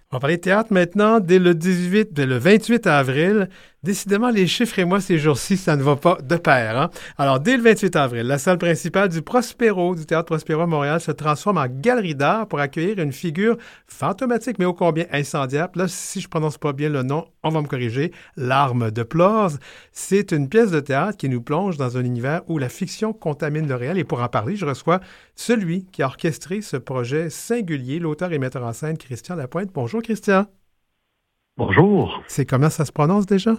On va parler de théâtre maintenant, dès le 28 avril. Décidément, les chiffres et moi, ces jours-ci, ça ne va pas de pair. Hein? Alors, dès le 28 avril, la salle principale du Prospero, du Théâtre Prospero à Montréal, se transforme en galerie d'art pour accueillir une figure fantomatique, mais ô combien incendiaire. Puis là, si je prononce pas bien le nom, on va me corriger. L'Arme de Plors. C'est une pièce de théâtre qui nous plonge dans un univers où la fiction contamine le réel. Et pour en parler, je reçois celui qui a orchestré ce projet singulier, l'auteur et metteur en scène Christian Lapointe. Bonjour, Christian. Bonjour. C'est comment ça se prononce déjà?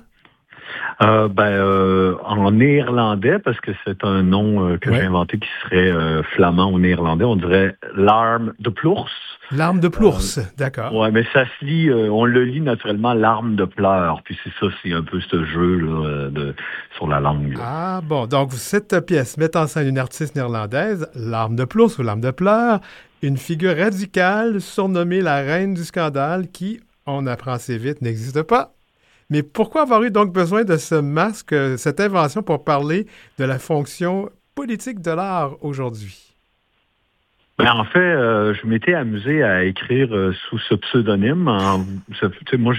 En néerlandais, parce que c'est un nom que j'ai inventé qui serait flamand ou néerlandais, on dirait l'arme de Plours. L'arme de Plours, d'accord. Ouais, mais ça se lit, on le lit naturellement l'arme de pleurs. Puis c'est ça, c'est un peu ce jeu là, sur la langue. Là. Ah bon, donc cette pièce met en scène une artiste néerlandaise, l'arme de Plours ou l'arme de pleurs, une figure radicale surnommée la reine du scandale qui, on apprend assez vite, n'existe pas. Mais pourquoi avoir eu donc besoin de ce masque, cette invention pour parler de la fonction politique de l'art aujourd'hui? En fait, je m'étais amusé à écrire sous ce pseudonyme. Moi,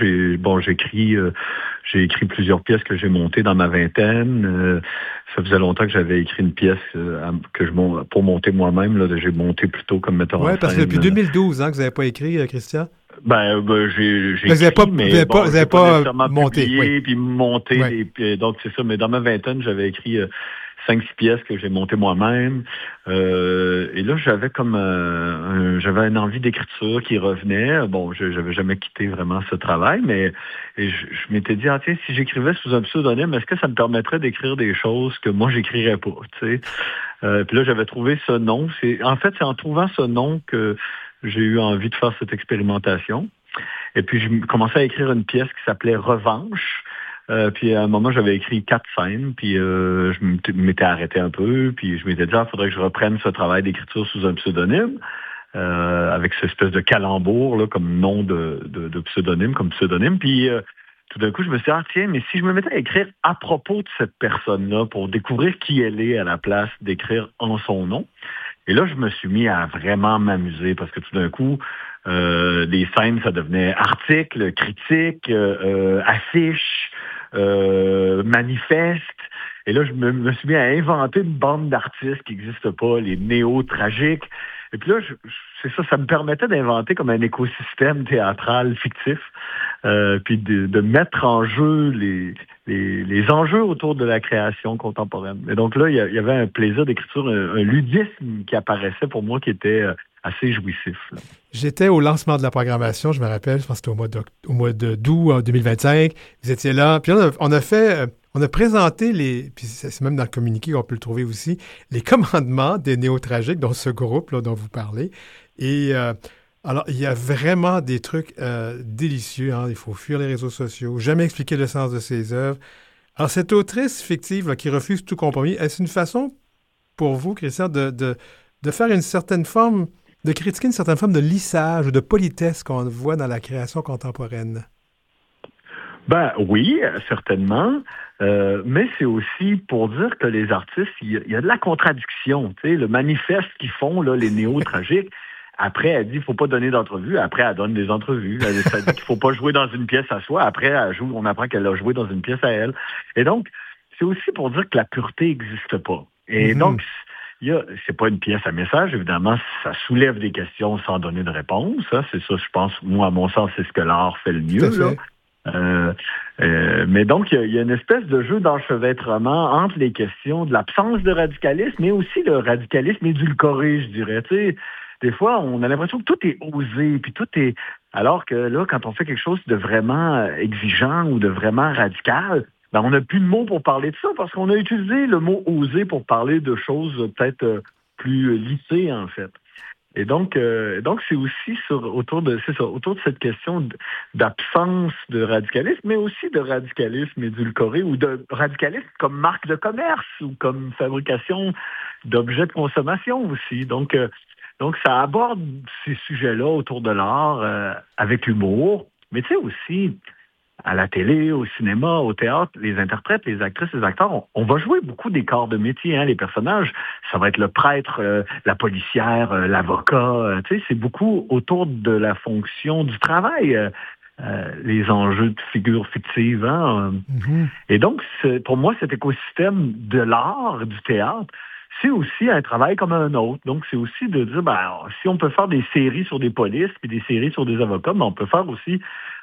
j'ai écrit plusieurs pièces que j'ai montées dans ma vingtaine. Ça faisait longtemps que j'avais écrit une pièce pour monter moi-même. Là, j'ai monté plutôt comme metteur en scène. Oui, parce que depuis 2012 que vous n'avez pas écrit, Christian. J'ai vous n'avez pas, nécessairement monté, publié, puis monté. Oui. Donc, c'est ça. Mais dans ma vingtaine, j'avais écrit 5-6 pièces que j'ai montées moi-même. Et là, j'avais j'avais une envie d'écriture qui revenait. Bon, je n'avais jamais quitté vraiment ce travail, mais je m'étais dit, tiens, si j'écrivais sous un pseudonyme, est-ce que ça me permettrait d'écrire des choses que moi, j'écrirais pas, tu sais? Puis là, j'avais trouvé ce nom. En fait, c'est en trouvant ce nom que j'ai eu envie de faire cette expérimentation. Et puis, je commençais à écrire une pièce qui s'appelait Revanche. Puis à un moment, j'avais écrit 4 scènes, puis je m'étais arrêté un peu, puis je m'étais dit, il faudrait que je reprenne ce travail d'écriture sous un pseudonyme, avec cette espèce de calembour là, comme nom de pseudonyme, comme pseudonyme. Puis tout d'un coup, je me suis dit, tiens, mais si je me mettais à écrire à propos de cette personne-là, pour découvrir qui elle est à la place d'écrire en son nom. Et là, je me suis mis à vraiment m'amuser, parce que tout d'un coup, les scènes, ça devenait articles, critiques, affiches, manifestes. Et là, je me suis mis à inventer une bande d'artistes qui n'existent pas, les néo-tragiques. Et puis là, c'est ça me permettait d'inventer comme un écosystème théâtral fictif, puis de mettre en jeu les enjeux autour de la création contemporaine. Et donc là, il y avait un plaisir d'écriture, un ludisme qui apparaissait pour moi qui était assez jouissif. Là. J'étais au lancement de la programmation, je me rappelle, je pense que c'était au mois d'août 2025. Vous étiez là. Puis on a présenté puis c'est même dans le communiqué qu'on peut le trouver aussi, les commandements des néo-tragiques, dont ce groupe là, dont vous parlez. Et alors, il y a vraiment des trucs délicieux. Hein? Il faut fuir les réseaux sociaux, jamais expliquer le sens de ses œuvres. Alors, cette autrice fictive là, qui refuse tout compromis, est-ce une façon pour vous, Christian, de faire une certaine forme, de critiquer une certaine forme de lissage ou de politesse qu'on voit dans la création contemporaine? Oui, certainement. Mais c'est aussi pour dire que les artistes, il y a de la contradiction. Tu sais, le manifeste qu'ils font, là, les néo-tragiques, après, elle dit qu'il ne faut pas donner d'entrevue. Après, elle donne des entrevues. Ça dit qu'il ne faut pas jouer dans une pièce à soi. Après, on apprend qu'elle a joué dans une pièce à elle. Et donc, c'est aussi pour dire que la pureté n'existe pas. Et donc, c'est pas une pièce à message, évidemment, ça soulève des questions sans donner de réponse. Hein. C'est ça, je pense, moi, à mon sens, c'est ce que l'art fait le mieux. Là. Mais donc, il y a une espèce de jeu d'enchevêtrement entre les questions de l'absence de radicalisme, mais aussi le radicalisme édulcoré, je dirais. Tu sais, des fois, on a l'impression que tout est osé, puis tout est... Alors que là, quand on fait quelque chose de vraiment exigeant ou de vraiment radical, on n'a plus de mots pour parler de ça, parce qu'on a utilisé le mot « oser » pour parler de choses peut-être plus lissées, en fait. Et donc c'est aussi autour de cette question d'absence de radicalisme, mais aussi de radicalisme édulcoré ou de radicalisme comme marque de commerce ou comme fabrication d'objets de consommation aussi. Donc ça aborde ces sujets-là autour de l'art avec humour, mais tu sais aussi, à la télé, au cinéma, au théâtre, les interprètes, les actrices, les acteurs, on va jouer beaucoup des corps de métier. Hein, les personnages, ça va être le prêtre, la policière, l'avocat. Tu sais, c'est beaucoup autour de la fonction du travail, les enjeux de figures fictives. Hein. Mm-hmm. Et donc, pour moi, cet écosystème de l'art, du théâtre, c'est aussi un travail comme un autre. Donc, c'est aussi de dire, si on peut faire des séries sur des polices puis des séries sur des avocats, on peut faire aussi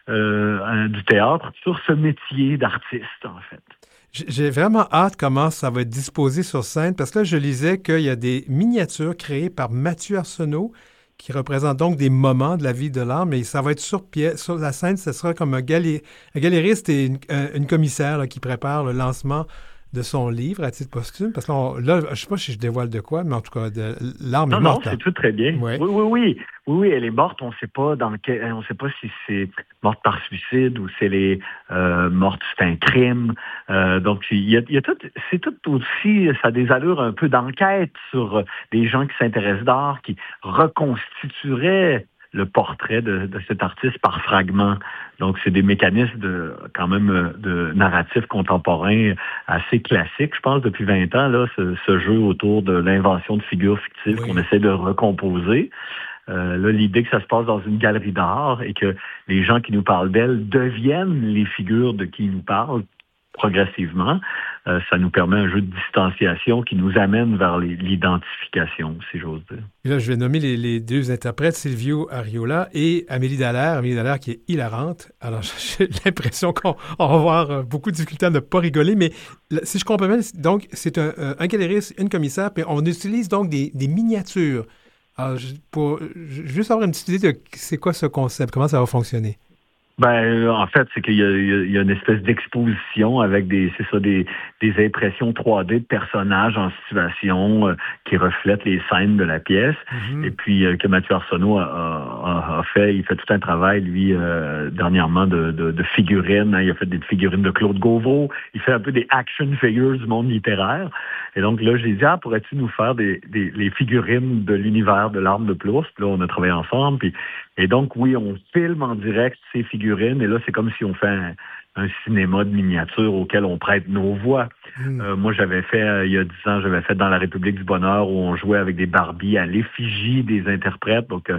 du théâtre sur ce métier d'artiste, en fait. J'ai vraiment hâte comment ça va être disposé sur scène, parce que là, je lisais qu'il y a des miniatures créées par Mathieu Arsenault qui représentent donc des moments de la vie de l'art, mais ça va être sur pièce. Sur la scène, ce sera comme un galériste et une commissaire là, qui prépare le lancement de son livre à titre posthume, parce que là, je ne sais pas si je dévoile de quoi, mais en tout cas, l'arme est morte. Non, c'est tout très bien. Ouais. Oui, elle est morte. On ne sait pas on sait pas si c'est morte par suicide ou si elle est morte, c'est un crime. Donc, il y a tout, c'est tout aussi, ça a des allures un peu d'enquête sur des gens qui s'intéressent d'art, qui reconstitueraient le portrait de cet artiste par fragments. Donc, c'est des mécanismes quand même de narratif contemporain assez classiques, je pense, depuis 20 ans, là, ce jeu autour de l'invention de figures fictives qu'on essaie de recomposer. Là, l'idée que ça se passe dans une galerie d'art et que les gens qui nous parlent d'elle deviennent les figures de qui ils nous parlent progressivement, ça nous permet un jeu de distanciation qui nous amène vers l'identification, si j'ose dire. Et là, je vais nommer les deux interprètes, Silvio Ariola et Amélie Dallaire. Amélie Dallaire qui est hilarante. Alors, j'ai l'impression qu'on va avoir beaucoup de difficultés à ne pas rigoler, mais si je comprends bien, donc, c'est un galériste, une commissaire, puis on utilise donc des miniatures. Alors, pour juste avoir une petite idée de c'est quoi ce concept, comment ça va fonctionner. En fait, c'est qu'il y a une espèce d'exposition avec des impressions 3D de personnages en situation qui reflètent les scènes de la pièce. Mm-hmm. Et puis que Mathieu Arsenault a fait, il fait tout un travail, lui, dernièrement, de figurines. Hein. Il a fait des figurines de Claude Gauvreau. Il fait un peu des action figures du monde littéraire. Et donc là, j'ai dit, pourrais-tu nous faire les figurines de l'univers de l'Arme de Plourse? Puis là, on a travaillé ensemble. Et donc, oui, on filme en direct ces figurines. Et là, c'est comme si on fait un cinéma de miniature auquel on prête nos voix. Moi, j'avais fait, il y a 10 ans, j'avais fait Dans la République du Bonheur où on jouait avec des Barbies à l'effigie des interprètes. Donc,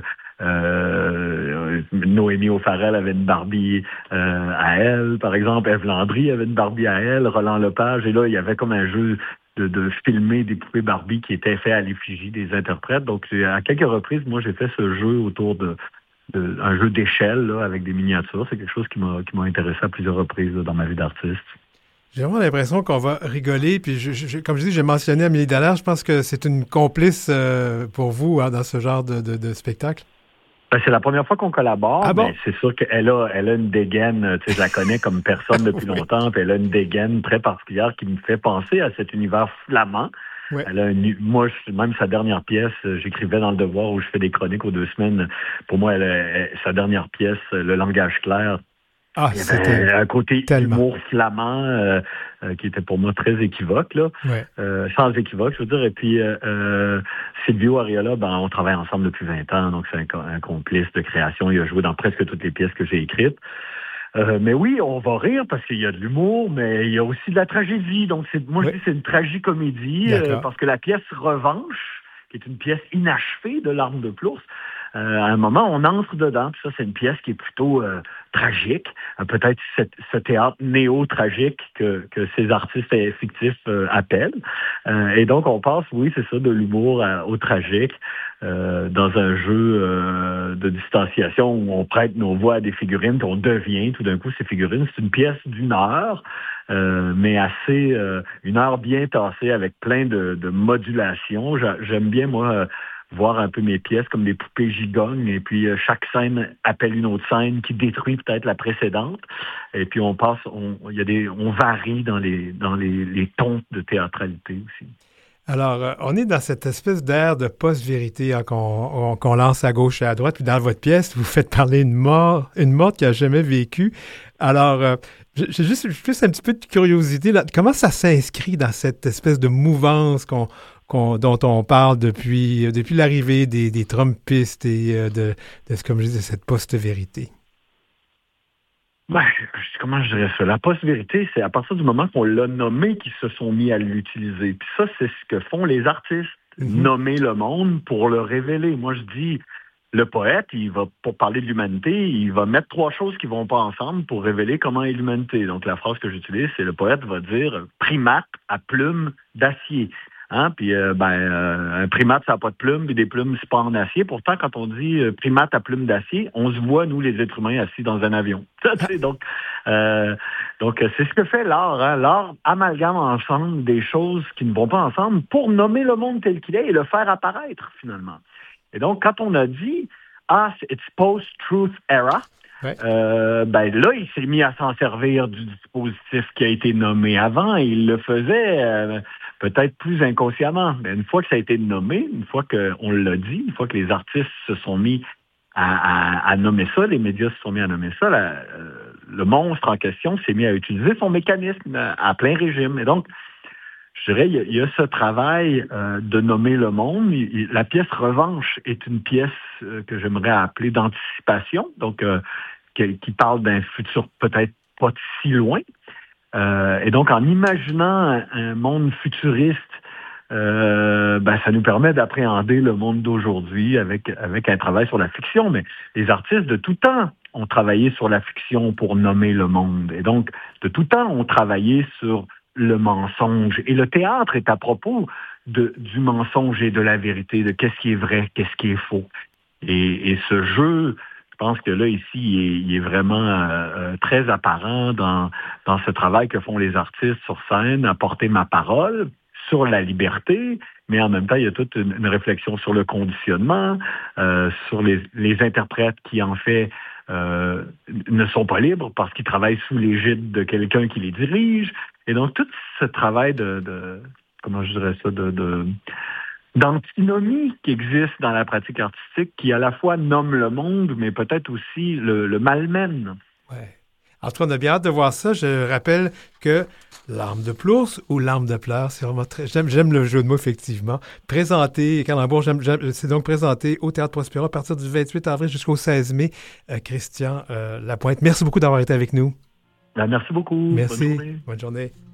Noémie O'Farrell avait une Barbie à elle, par exemple. Ève Landry avait une Barbie à elle, Roland Lepage. Et là, il y avait comme un jeu de filmer des poupées Barbie qui étaient faits à l'effigie des interprètes. Donc, à quelques reprises, moi, j'ai fait ce jeu autour un jeu d'échelle là, avec des miniatures. C'est quelque chose qui m'a intéressé à plusieurs reprises là, dans ma vie d'artiste. J'ai vraiment l'impression qu'on va rigoler. Puis, comme je dis, j'ai mentionné Amélie Dallaire. Je pense que c'est une complice pour vous dans ce genre de spectacle. C'est la première fois qu'on collabore, bon? Mais c'est sûr qu'elle a une dégaine, tu sais, je la connais comme personne depuis longtemps, puis elle a une dégaine très particulière qui me fait penser à cet univers flamand. Ouais. Moi, même sa dernière pièce, j'écrivais dans Le Devoir où je fais des chroniques aux 2 semaines. Pour moi, sa dernière pièce, Le langage clair, il y avait un côté humour flamand qui était pour moi très équivoque, là. Ouais. Sans équivoque, je veux dire. Et puis, Silvio Ariola, on travaille ensemble depuis 20 ans, donc c'est un complice de création. Il a joué dans presque toutes les pièces que j'ai écrites. Mais oui, on va rire parce qu'il y a de l'humour, mais il y a aussi de la tragédie. Donc, je dis c'est une tragicomédie parce que la pièce Revanche, qui est une pièce inachevée de l'Arme de Plourse, à un moment, on entre dedans. Puis ça, c'est une pièce qui est plutôt tragique. Peut-être ce théâtre néo-tragique que ces artistes fictifs appellent. Et donc, on passe, oui, c'est ça, de l'humour au tragique dans un jeu de distanciation où on prête nos voix à des figurines, puis on devient tout d'un coup ces figurines. C'est une pièce d'1 heure, mais assez... 1 heure bien tassée avec plein de modulations. J'aime bien, moi... voir un peu mes pièces comme des poupées gigognes, et puis chaque scène appelle une autre scène qui détruit peut-être la précédente, et puis on varie dans les tons de théâtralité aussi. Alors, on est dans cette espèce d'air de post-vérité qu'on lance à gauche et à droite, puis dans votre pièce, vous faites parler une morte qui n'a jamais vécu. Alors, j'ai juste un petit peu de curiosité, là. Comment ça s'inscrit dans cette espèce de mouvance dont on parle depuis l'arrivée des Trumpistes et comme je dis, de cette post-vérité? Ben, comment je dirais ça? La post-vérité, c'est à partir du moment qu'on l'a nommé qu'ils se sont mis à l'utiliser. Puis ça, c'est ce que font les artistes. Mhm. Nommer le monde pour le révéler. Moi, je dis, le poète, il va, pour parler de l'humanité, il va mettre trois choses qui vont pas ensemble pour révéler comment est l'humanité. Donc, la phrase que j'utilise, c'est le poète va dire primate à plumes d'acier. Hein? Puis, un primate, ça n'a pas de plumes, puis des plumes, c'est pas en acier. Pourtant, quand on dit primate à plumes d'acier, on se voit, nous, les êtres humains, assis dans un avion. Donc, c'est ce que fait l'art. Hein? L'art amalgame ensemble des choses qui ne vont pas ensemble pour nommer le monde tel qu'il est et le faire apparaître, finalement. Et donc, quand on a dit « Ah, it's post-truth era Ouais. », là, il s'est mis à s'en servir du dispositif qui a été nommé avant et il le faisait peut-être plus inconsciemment. Mais une fois que ça a été nommé, une fois qu'on l'a dit, une fois que les artistes se sont mis à nommer ça, les médias se sont mis à nommer ça, le monstre en question s'est mis à utiliser son mécanisme à plein régime. Et donc, je dirais, il y a ce travail de nommer le monde. La pièce Revanche est une pièce que j'aimerais appeler d'anticipation, donc qui parle d'un futur peut-être pas si loin. Et donc, en imaginant un monde futuriste, ça nous permet d'appréhender le monde d'aujourd'hui avec un travail sur la fiction. Mais les artistes de tout temps ont travaillé sur la fiction pour nommer le monde. Et donc, de tout temps, ont travaillé sur le mensonge. Et le théâtre est à propos du mensonge et de la vérité, de qu'est-ce qui est vrai, qu'est-ce qui est faux. Et ce jeu, je pense que là, ici, il est vraiment très apparent dans ce travail que font les artistes sur scène, à porter ma parole sur la liberté, mais en même temps, il y a toute une réflexion sur le conditionnement, sur les interprètes qui, en fait, ne sont pas libres parce qu'ils travaillent sous l'égide de quelqu'un qui les dirige. Et donc, tout ce travail comment je dirais ça, d'antinomie qui existe dans la pratique artistique, qui à la fois nomme le monde, mais peut-être aussi le malmène. Ouais. En tout cas, on a bien hâte de voir ça. Je rappelle que Larmes de Plours ou Larmes de pleurs, c'est vraiment très... J'aime le jeu de mots, effectivement. Présenté, Calembour, c'est donc présenté au Théâtre Prospero à partir du 28 avril jusqu'au 16 mai. Christian Lapointe, merci beaucoup d'avoir été avec nous. Merci beaucoup. Merci. Bonne journée. Bonne journée.